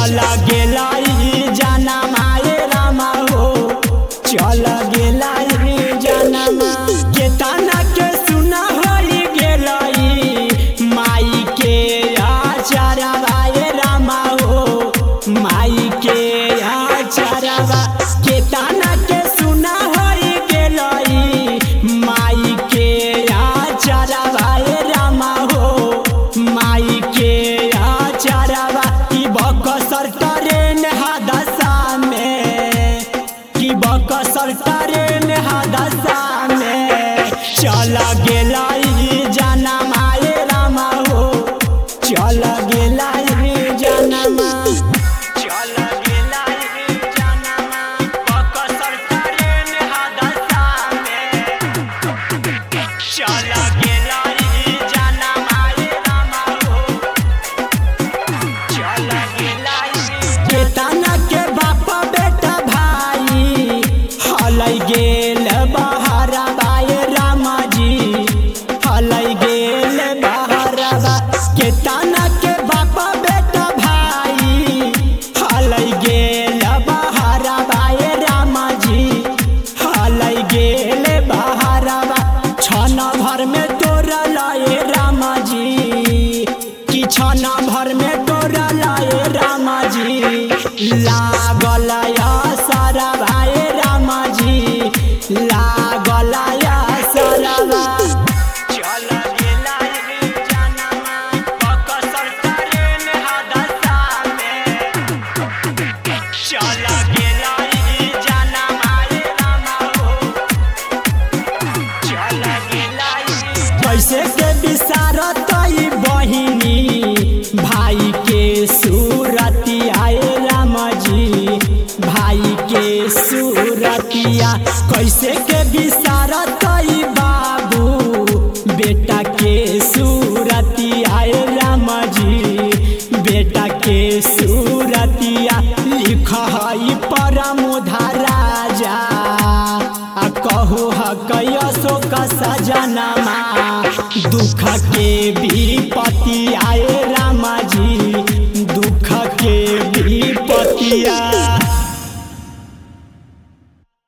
चल गेला जाना माए रामा हो चल गेला जाना के ताना के सुना होई गेलई माई के आचारवा रामा हो माई के आचारवा के ताना के सुना होई गेलई माई के आचारवा रामा हो माई के आचारवा की बकसर ट्रेन हादसा में की बकसर ट्रेन हादसा में चल गेला जाना माए रामा हो चल गेला जाना चल गेला जाना बकसर ट्रेन हादसा में चल गेला जाना माए रामा हो चल गेला के ताना के बाप बेटा भाई हलै गेल बहरा बाए रामा जी हलै गेल बहरा के ताना के बाप बेटा भाई हलै गेल बहरा बाए रामा जी हलै गेल बहरा छन भर में तोरा लाए रामा जी कि छन भर में तोरा लाए रामा जी लागल सारा भाई रामा जी लागल सारा चल गेला जाना बकसर ट्रेन हादसा में चल गेला जाना माए रामा हो चल गेला कैसे के विसारत बहिनी भाई के सूरतिया रामा जी भाई के सूरतिया कैसे के विसारत बाबू बेटा के सूरतिया रामा जी बेटा के सूरतिया लिख है परमोधा राजा आ कहू हकयशोक सजनमा दुख के विपत्ति आए रामा जी दुख के विपत्ति